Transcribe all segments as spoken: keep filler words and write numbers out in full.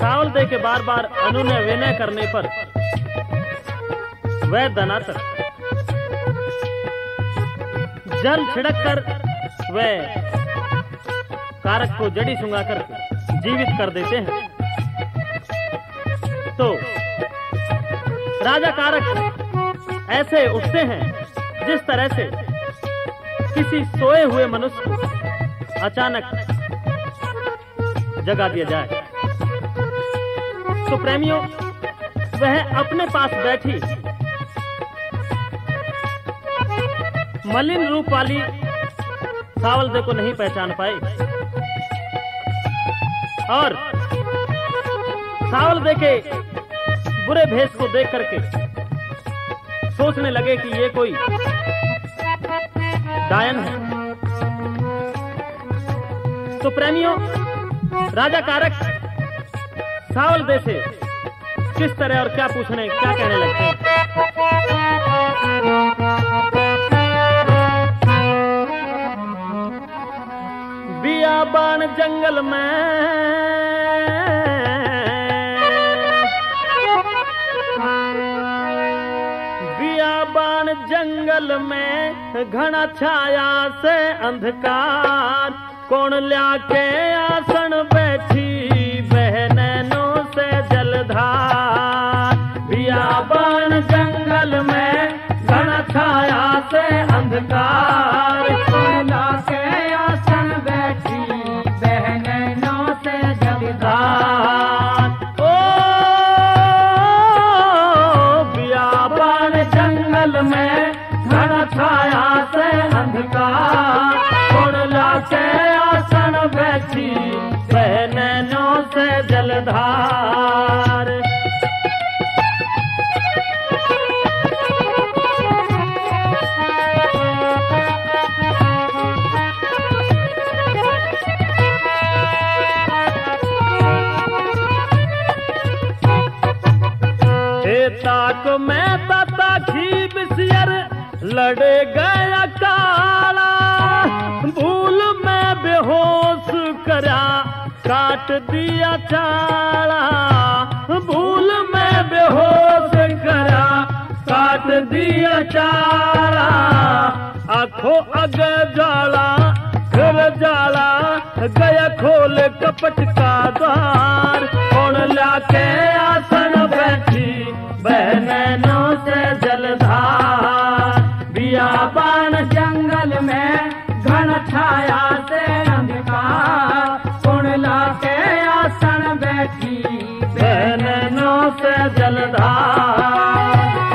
सावल दे के बार बार अनुनय विनय करने पर वह दनातर जल छिड़क कर वह कारक को जड़ी सुंगा कर जीवित कर देते हैं। तो राजा कारक ऐसे उठते हैं जिस तरह से किसी सोए हुए मनुष्य को अचानक जगा दिया जाए। तो प्रेमियों, वह अपने पास बैठी मलिन रूप वाली सावल दे को नहीं पहचान पाई और सावल दे के बुरे भेष को देख करके सोचने लगे कि ये कोई डायन है। तो प्रेमियों, राजा कारक सावल दे से किस तरह और क्या पूछने क्या कहने लगते हैं। बियाबान जंगल में बियाबान जंगल में घना छाया से अंधकार, कौन ल्याके आसन बैठी बहनों से जलधार। बियाबान जंगल में घना छाया से अंधकार, कौन ल्याके आसन बैठी बहनों से जलधार। ओ बियाबान जंगल में घना छाया से अंधकार, कौन ल्याके आसन बैठी बहनों से जलधार। ताक में ताता खी बिसियर लड़े गया काला, भूल में बेहोश करा काट दिया चाला। भूल में बेहोश करा काट दिया चाला, आंखों अगे जाला घर जाला गया खोल कपट का द्वार, कौन लाके आसन बैठी बहनों से जलधार। बियाबान जंगल में घन छाया से अंधकार, कौन लाके आसन बैठी बहनों से जलधार।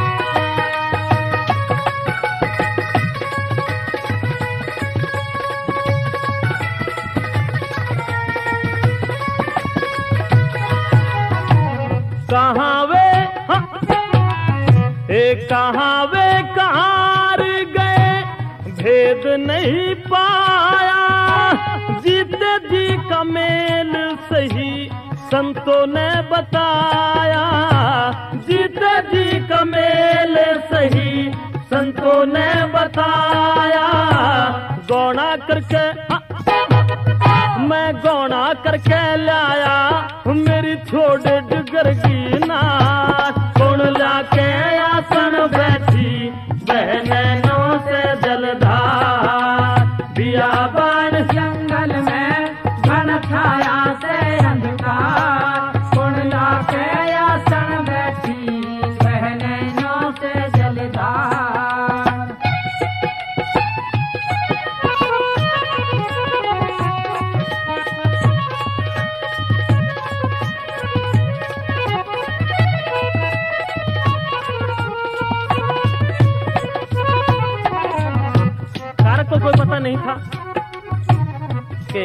कहाँ वे एक कहाँ वे कहार गए भेद नहीं पाया, जीते जी का मेल सही संतों ने बताया। जीते जी का मेल सही संतों ने बताया, गौना करके मैं गौना करके लाया मेरी छोड़ डगर की नाच, कौन लाके आसन बैठी बहनों से जलधार। बियाबान जंगल में घन छाया से अंधकार, कौन लाके आसन बैठी बहनों से जलधार। को कोई पता नहीं था कि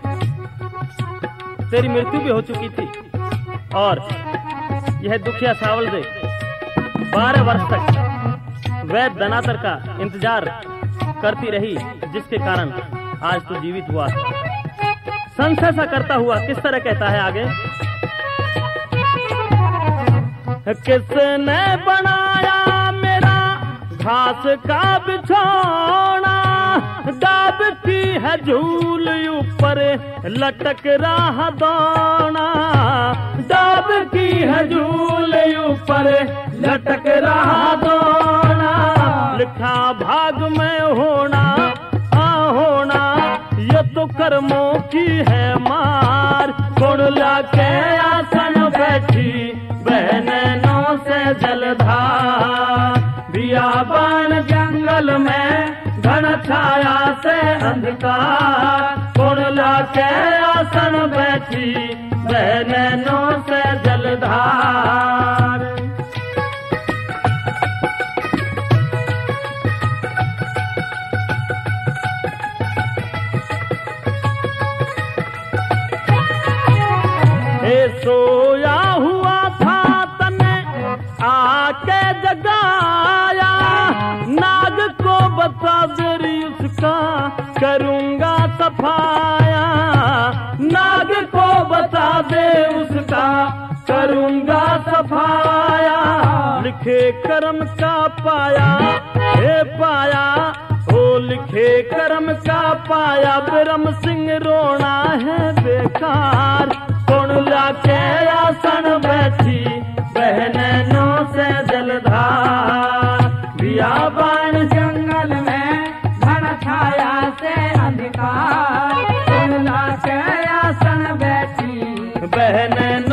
तेरी मृत्यु भी हो चुकी थी और यह दुखिया सावल दे बारह वर्ष तक वैद दनातर का इंतजार करती रही, जिसके कारण आज तो जीवित हुआ। संशय सा करता हुआ किस तरह कहता है आगे। किसने बनाया मेरा घास का बिछौना, डाबती है झूल ऊपर लटक रहा दाना। डाब की है झूल ऊपर लटक रहा दोना। लिखा भाग में होना आ होना, ये तो कर्मों की है मार। गुण लाके आसन बैठी बहनों से जलधार। बियाबान जंगल में घन छाया से अंधकार। गुण लाके आसन बैठी बहनों से जलधार। ए सोया हुआ था तने आके जगाया। नाग को बता दे उसका करूंगा सफाया। नाग को बता दे उसका करूंगा सफाया। लिखे कर्म का पाया हे पाया, ओ लिखे कर्म का पाया। ब्रह्म सिंह रोना है बेकार। गुण लाके आसन बैठी बहनों से जलधार। बियाबान जंगल में घन छाया से अंधकार। गुण लाके आसन बैठी बहनों